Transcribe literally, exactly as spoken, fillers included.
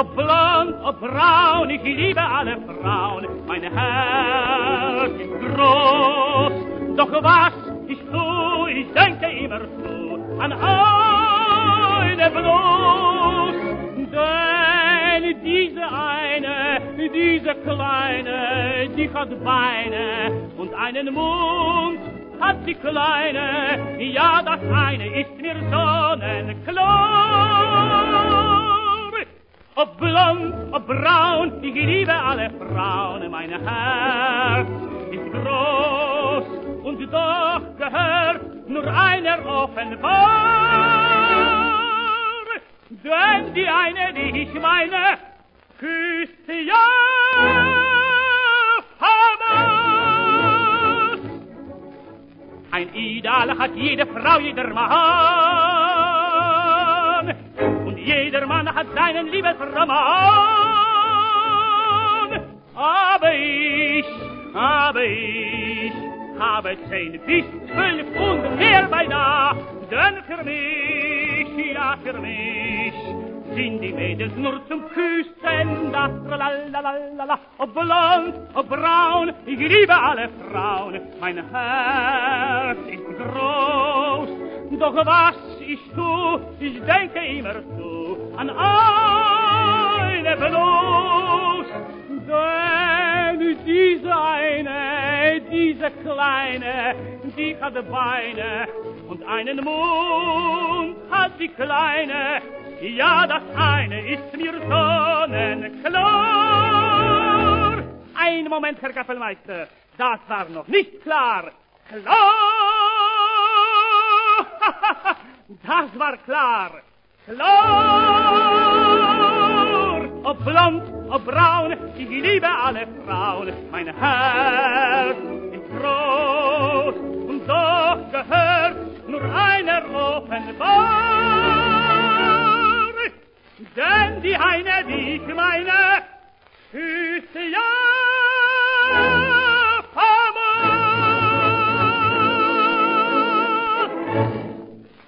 ob blond, ob braun, ich liebe alle Frauen. Mein Herz ist groß, doch was ich tu, ich denke immer zu an eine bloß. Denn diese eine, diese kleine, die hat Beine und einen Mund hat die Kleine. Ja, das eine ist mir sonnenklar. Ob blond, ob braun, ich liebe alle Frauen. Mein Herz ist groß und doch gehört nur einer offenbar. Denn die eine, die ich meine, küsst ja Hamas. Ein Ideal hat jede Frau, jeder Mann. Und jeder Mann hat seinen Liebesroman. Aber ich, aber ich habe zehn bis zwölf und mehr beinahe. Denn für mich, ja für mich, sind die Mädels nur zum Küssen da. Tralalala. Ob blond, ob braun, ich liebe alle Frauen. Mein Herz ist groß, doch was ich tu, ich denke immer zu an eine bloß. Denn diese eine, diese kleine, die hat Beine und einen Mund hat die Kleine. Ja, das eine ist mir sonnenklar. Ein Moment, Herr Kapellmeister, das war noch nicht klar. Klar! Das war klar. Klar! Ob blond, ob braun, ich liebe alle Frauen. Mein Herz ist groß und doch gehört nur einer offenbar. Denn die eine, die ich meine,